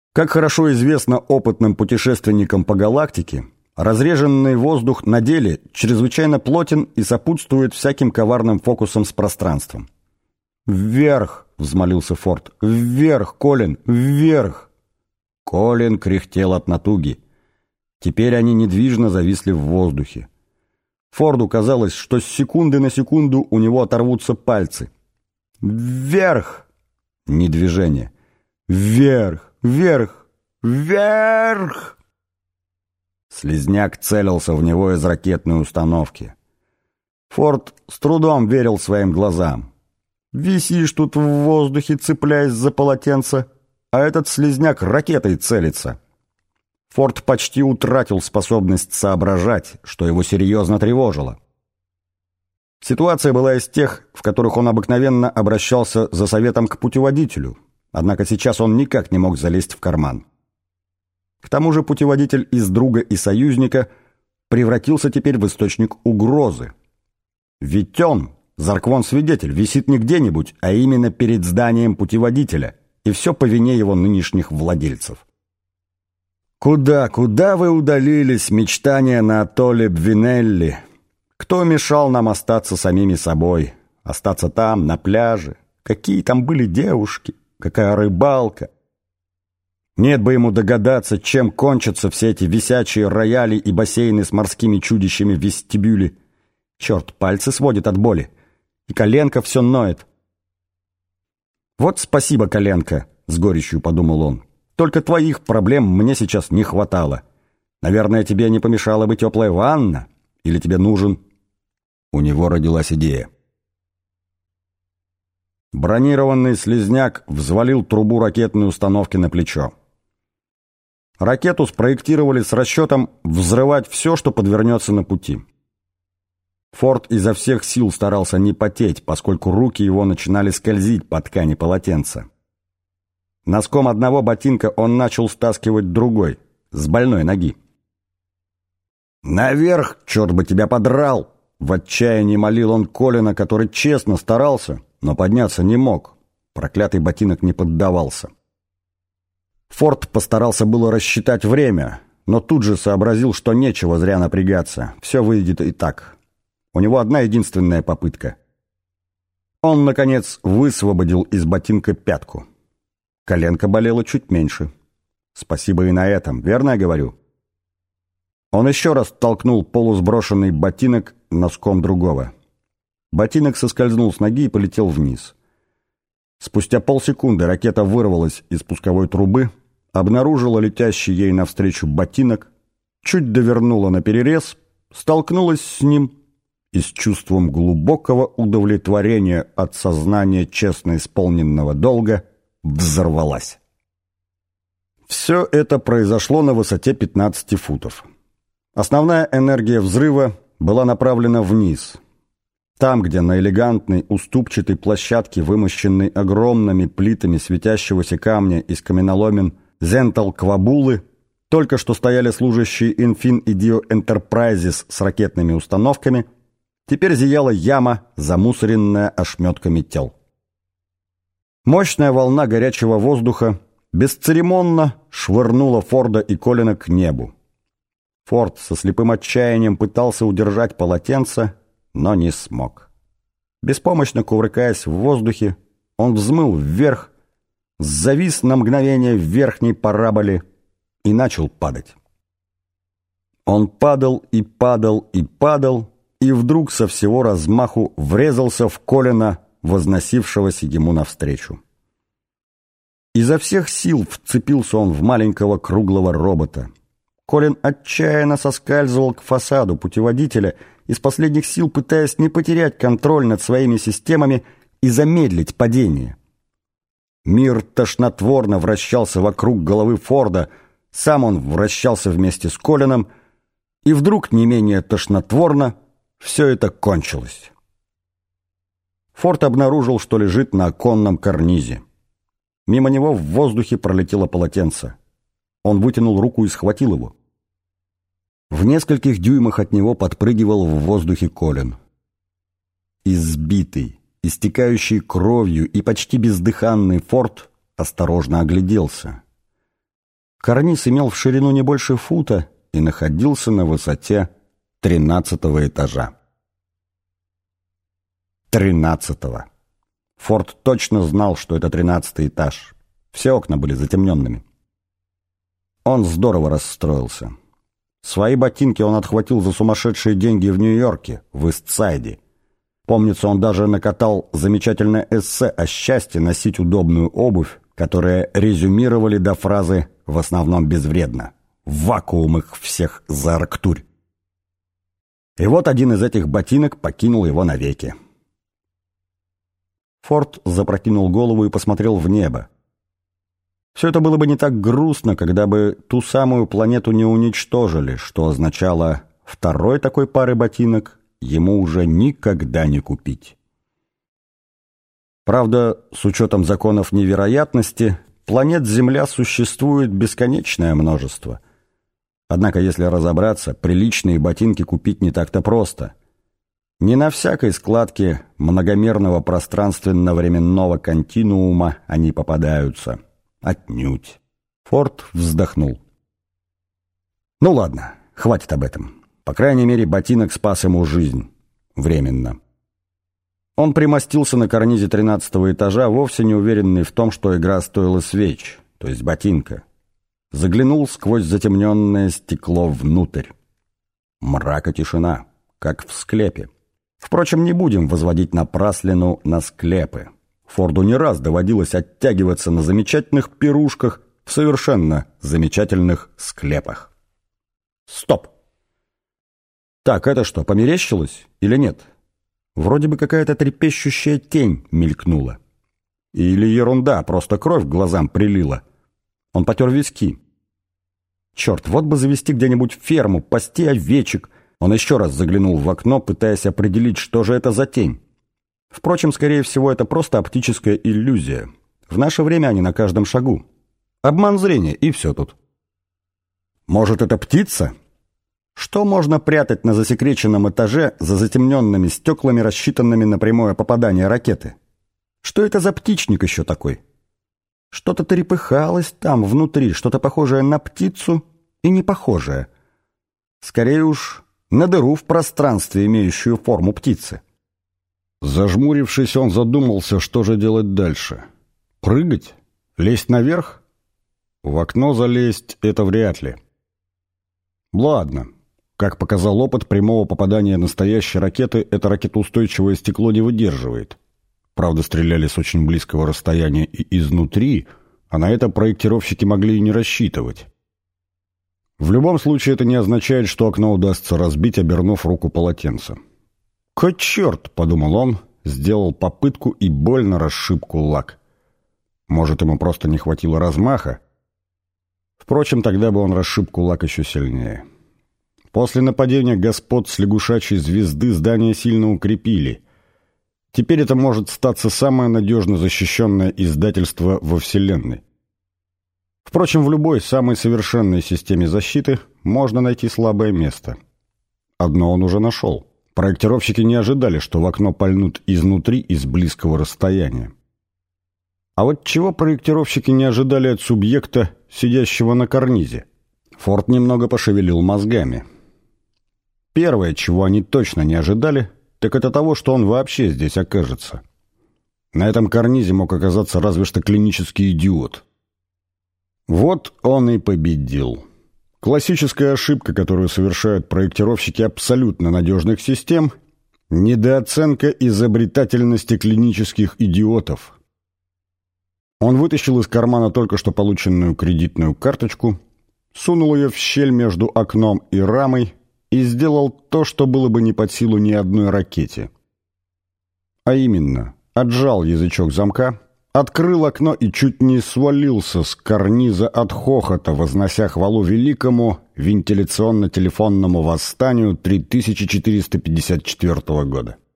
Как хорошо известно опытным путешественникам по галактике, разреженный воздух на деле чрезвычайно плотен и сопутствует всяким коварным фокусам с пространством. «Вверх!» — взмолился Форд. «Вверх, Колин! Вверх!» Колин кряхтел от натуги. Теперь они недвижно зависли в воздухе. Форду казалось, что с секунды на секунду у него оторвутся пальцы. «Вверх!» — ни движения. «Вверх! Вверх! Вверх!» Слизняк целился в него из ракетной установки. Форд с трудом верил своим глазам. «Висишь тут в воздухе, цепляясь за полотенце, а этот слизняк ракетой целится». Форд почти утратил способность соображать, что его серьезно тревожило. Ситуация была из тех, в которых он обыкновенно обращался за советом к путеводителю, однако сейчас он никак не мог залезть в карман. К тому же путеводитель из друга и союзника превратился теперь в источник угрозы. Ведь он, Зарквон-свидетель, висит не где-нибудь, а именно перед зданием путеводителя, и все по вине его нынешних владельцев. Куда вы удалились, мечтания на атолле Бвинелли? Кто мешал нам остаться самими собой? Остаться там, на пляже? Какие там были девушки? Какая рыбалка? Нет бы ему догадаться, чем кончатся все эти висячие рояли и бассейны с морскими чудищами в вестибюле. Черт, пальцы сводит от боли. И коленка все ноет. «Вот спасибо, коленка», — с горечью подумал он. «Только твоих проблем мне сейчас не хватало. Наверное, тебе не помешала бы теплая ванна? Или тебе нужен...» У него родилась идея. Бронированный слизняк взвалил трубу ракетной установки на плечо. Ракету спроектировали с расчетом взрывать все, что подвернется на пути. Форд изо всех сил старался не потеть, поскольку руки его начинали скользить по ткани полотенца. Носком одного ботинка он начал стаскивать другой, с больной ноги. «Наверх, черт бы тебя подрал!» В отчаянии молил он Колина, который честно старался, но подняться не мог. Проклятый ботинок не поддавался. Форд постарался было рассчитать время, но тут же сообразил, что нечего зря напрягаться. Все выйдет и так. У него одна единственная попытка. Он, наконец, высвободил из ботинка пятку. Коленка болела чуть меньше. Спасибо и на этом, верно я говорю? Он еще раз толкнул полусброшенный ботинок носком другого. Ботинок соскользнул с ноги и полетел вниз. Спустя полсекунды ракета вырвалась из пусковой трубы, обнаружила летящий ей навстречу ботинок, чуть довернула наперерез, столкнулась с ним и с чувством глубокого удовлетворения от сознания честно исполненного долга взорвалась. Все это произошло на высоте 15 футов. Основная энергия взрыва была направлена вниз. Там, где на элегантной уступчатой площадке, вымощенной огромными плитами светящегося камня из каменоломен Зентал-Квабулы, только что стояли служащие Infin и Dio Enterprises с ракетными установками, теперь зияла яма, замусоренная ошметками тел. Мощная волна горячего воздуха бесцеремонно швырнула Форда и Колина к небу. Форд со слепым отчаянием пытался удержать полотенце, но не смог. Беспомощно кувыркаясь в воздухе, он взмыл вверх, завис на мгновение в верхней параболе и начал падать. Он падал и падал и падал, и вдруг со всего размаху врезался в Колина, возносившегося ему навстречу. Изо всех сил вцепился он в маленького круглого робота. Колин отчаянно соскальзывал к фасаду путеводителя, из последних сил пытаясь не потерять контроль над своими системами и замедлить падение. Мир тошнотворно вращался вокруг головы Форда, сам он вращался вместе с Колином, и вдруг не менее тошнотворно все это кончилось. Форд обнаружил, что лежит на оконном карнизе. Мимо него в воздухе пролетело полотенце. Он вытянул руку и схватил его. В нескольких дюймах от него подпрыгивал в воздухе Колин. Избитый, истекающий кровью и почти бездыханный Форд осторожно огляделся. Карниз имел в ширину не больше фута и находился на высоте 13-го этажа. 13-го. Форд точно знал, что это 13-й этаж. Все окна были затемненными. Он здорово расстроился. Свои ботинки он отхватил за сумасшедшие деньги в Нью-Йорке, в Ист-Сайде. Помнится, он даже накатал замечательное эссе о счастье носить удобную обувь, которые резюмировали до фразы «в основном безвредно». Вакуум их всех за арктурь. И вот один из этих ботинок покинул его навеки. Форд запрокинул голову и посмотрел в небо. Все это было бы не так грустно, когда бы ту самую планету не уничтожили, что означало, второй такой пары ботинок ему уже никогда не купить. Правда, с учетом законов невероятности, планет Земля существует бесконечное множество. Однако, если разобраться, приличные ботинки купить не так-то просто. Не на всякой складке многомерного пространственно-временного континуума они попадаются. Отнюдь. Форд вздохнул. Ну ладно, хватит об этом. По крайней мере, ботинок спас ему жизнь. Временно. Он примостился на карнизе 13-го этажа, вовсе не уверенный в том, что игра стоила свеч, то есть ботинка. Заглянул сквозь затемненное стекло внутрь. Мрак и тишина, как в склепе. Впрочем, не будем возводить напраслину на склепы. Форду не раз доводилось оттягиваться на замечательных пирушках в совершенно замечательных склепах. Стоп! Так, это что, померещилось или нет? Вроде бы какая-то трепещущая тень мелькнула. Или ерунда, просто кровь к глазам прилила. Он потер виски. Черт, вот бы завести где-нибудь ферму, пасти овечек. Он еще раз заглянул в окно, пытаясь определить, что же это за тень. Впрочем, скорее всего, это просто оптическая иллюзия. В наше время они на каждом шагу. Обман зрения, и все тут. Может, это птица? Что можно прятать на засекреченном этаже за затемненными стеклами, рассчитанными на прямое попадание ракеты? Что это за птичник еще такой? Что-то трепыхалось там, внутри, что-то похожее на птицу и не похожее. Скорее уж, на дыру в пространстве, имеющую форму птицы. Зажмурившись, он задумался, что же делать дальше. Прыгать? Лезть наверх? В окно залезть — это вряд ли. Ладно. Как показал опыт, прямого попадания настоящей ракеты это ракетоустойчивое стекло не выдерживает. Правда, стреляли с очень близкого расстояния и изнутри, а на это проектировщики могли и не рассчитывать. В любом случае, это не означает, что окно удастся разбить, обернув руку полотенцем. «Ка черт!» — подумал он, сделал попытку и больно расшиб кулак. Может, ему просто не хватило размаха? Впрочем, тогда бы он расшиб кулак еще сильнее. После нападения господ с лягушачьей звезды здание сильно укрепили. Теперь это может статься самое надежно защищенное издательство во Вселенной. Впрочем, в любой самой совершенной системе защиты можно найти слабое место. Одно он уже нашел. Проектировщики не ожидали, что в окно пальнут изнутри и с близкого расстояния. А вот чего проектировщики не ожидали от субъекта, сидящего на карнизе? Форд немного пошевелил мозгами. Первое, чего они точно не ожидали, так это того, что он вообще здесь окажется. На этом карнизе мог оказаться разве что клинический идиот. Вот он и победил. Классическая ошибка, которую совершают проектировщики абсолютно надежных систем – недооценка изобретательности клинических идиотов. Он вытащил из кармана только что полученную кредитную карточку, сунул ее в щель между окном и рамой и сделал то, что было бы не под силу ни одной ракете. А именно, отжал язычок замка, открыл окно и чуть не свалился с карниза от хохота, вознося хвалу великому вентиляционно-телефонному восстанию 3454 года.